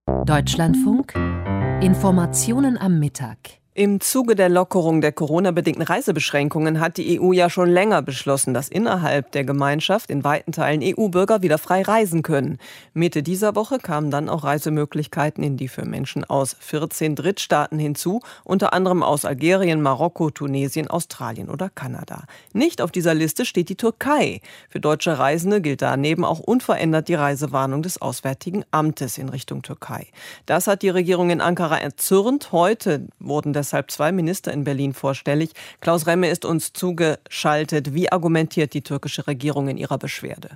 Deutschlandfunk Informationen am Mittag. Im Zuge der Lockerung der Corona-bedingten Reisebeschränkungen hat die EU ja schon länger beschlossen, dass innerhalb der Gemeinschaft in weiten Teilen EU-Bürger wieder frei reisen können. Mitte dieser Woche kamen dann auch Reisemöglichkeiten in die für Menschen aus 14 Drittstaaten hinzu, unter anderem aus Algerien, Marokko, Tunesien, Australien oder Kanada. Nicht auf dieser Liste steht die Türkei. Für deutsche Reisende gilt daneben auch unverändert die Reisewarnung des Auswärtigen Amtes in Richtung Türkei. Das hat die Regierung in Ankara erzürnt. Heute wurden deshalb 2 Minister in Berlin vorstellig. Klaus Remme ist uns zugeschaltet. Wie argumentiert die türkische Regierung in ihrer Beschwerde?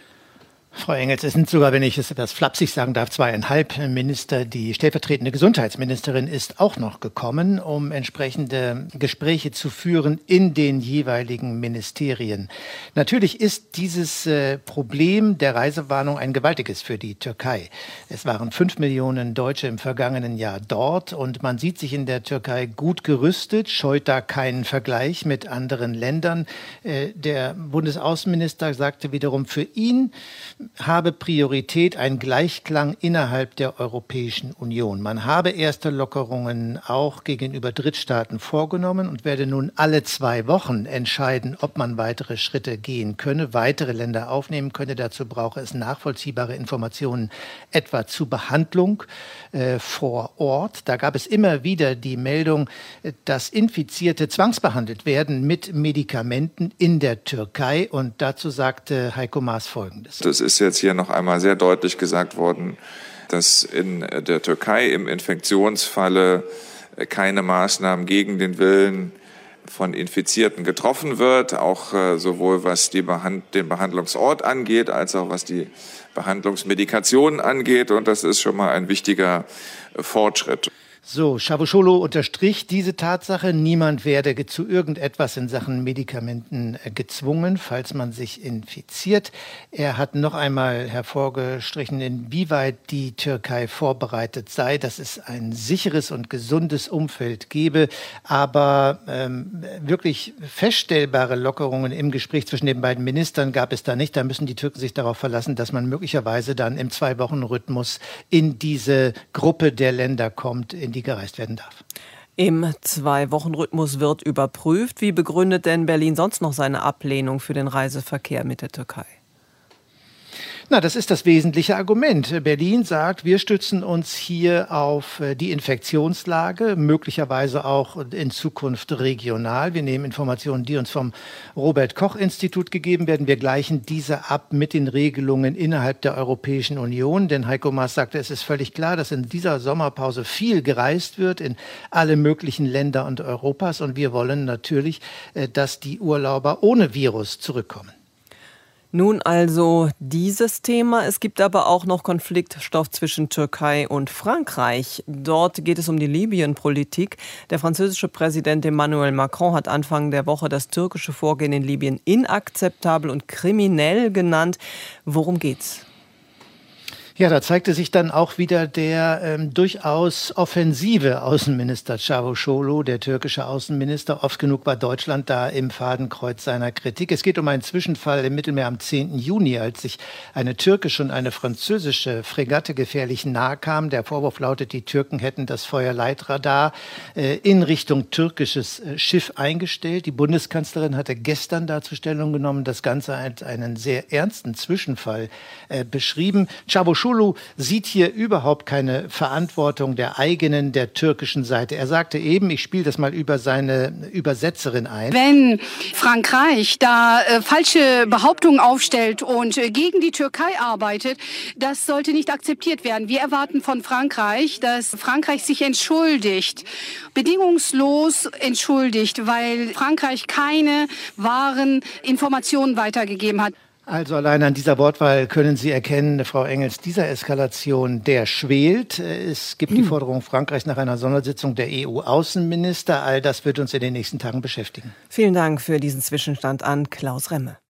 Frau Engels, es sind sogar, wenn ich es etwas flapsig sagen darf, 2,5 Minister. Die stellvertretende Gesundheitsministerin ist auch noch gekommen, um entsprechende Gespräche zu führen in den jeweiligen Ministerien. Natürlich ist dieses Problem der Reisewarnung ein gewaltiges für die Türkei. Es waren 5 Millionen Deutsche im vergangenen Jahr dort und man sieht sich in der Türkei gut gerüstet, scheut da keinen Vergleich mit anderen Ländern. Der Bundesaußenminister sagte wiederum, für ihn habe Priorität ein Gleichklang innerhalb der Europäischen Union. Man habe erste Lockerungen auch gegenüber Drittstaaten vorgenommen und werde nun alle 2 Wochen entscheiden, ob man weitere Schritte gehen könne, weitere Länder aufnehmen könne. Dazu brauche es nachvollziehbare Informationen, etwa zu Behandlung vor Ort. Da gab es immer wieder die Meldung, dass Infizierte zwangsbehandelt werden mit Medikamenten in der Türkei. Und dazu sagte Heiko Maas Folgendes. Das ist jetzt hier noch einmal sehr deutlich gesagt worden, dass in der Türkei im Infektionsfalle keine Maßnahmen gegen den Willen von Infizierten getroffen wird, auch sowohl was den Behandlungsort angeht, als auch was die Behandlungsmedikationen angeht. Und das ist schon mal ein wichtiger Fortschritt. So, Çavuşoğlu unterstrich diese Tatsache. Niemand werde zu irgendetwas in Sachen Medikamenten gezwungen, falls man sich infiziert. Er hat noch einmal hervorgestrichen, inwieweit die Türkei vorbereitet sei, dass es ein sicheres und gesundes Umfeld gebe. Aber wirklich feststellbare Lockerungen im Gespräch zwischen den beiden Ministern gab es da nicht. Da müssen die Türken sich darauf verlassen, dass man möglicherweise dann im 2-Wochen-Rhythmus in diese Gruppe der Länder kommt, in die gereist werden darf. Im 2-Wochen-Rhythmus wird überprüft. Wie begründet denn Berlin sonst noch seine Ablehnung für den Reiseverkehr mit der Türkei? Na, das ist das wesentliche Argument. Berlin sagt, wir stützen uns hier auf die Infektionslage, möglicherweise auch in Zukunft regional. Wir nehmen Informationen, die uns vom Robert-Koch-Institut gegeben werden. Wir gleichen diese ab mit den Regelungen innerhalb der Europäischen Union. Denn Heiko Maas sagte, es ist völlig klar, dass in dieser Sommerpause viel gereist wird in alle möglichen Länder und Europas. Und wir wollen natürlich, dass die Urlauber ohne Virus zurückkommen. Nun also dieses Thema. Es gibt aber auch noch Konfliktstoff zwischen Türkei und Frankreich. Dort geht es um die Libyen-Politik. Der französische Präsident Emmanuel Macron hat Anfang der Woche das türkische Vorgehen in Libyen inakzeptabel und kriminell genannt. Worum geht's? Ja, da zeigte sich dann auch wieder der durchaus offensive Außenminister Çavuşoğlu, der türkische Außenminister. Oft genug war Deutschland da im Fadenkreuz seiner Kritik. Es geht um einen Zwischenfall im Mittelmeer am 10. Juni, als sich eine türkische und eine französische Fregatte gefährlich nahe kamen. Der Vorwurf lautet, die Türken hätten das Feuerleitradar in Richtung türkisches Schiff eingestellt. Die Bundeskanzlerin hatte gestern dazu Stellung genommen, das Ganze als einen sehr ernsten Zwischenfall beschrieben. Çavuşoğlu sieht hier überhaupt keine Verantwortung der türkischen Seite. Er sagte eben, ich spiele das mal über seine Übersetzerin ein. Wenn Frankreich da falsche Behauptungen aufstellt und gegen die Türkei arbeitet, das sollte nicht akzeptiert werden. Wir erwarten von Frankreich, dass Frankreich sich entschuldigt, bedingungslos entschuldigt, weil Frankreich keine wahren Informationen weitergegeben hat. Also allein an dieser Wortwahl können Sie erkennen, Frau Engels, dieser Eskalation, der schwelt. Es gibt die Forderung Frankreichs nach einer Sondersitzung der EU-Außenminister. All das wird uns in den nächsten Tagen beschäftigen. Vielen Dank für diesen Zwischenstand an Klaus Remme.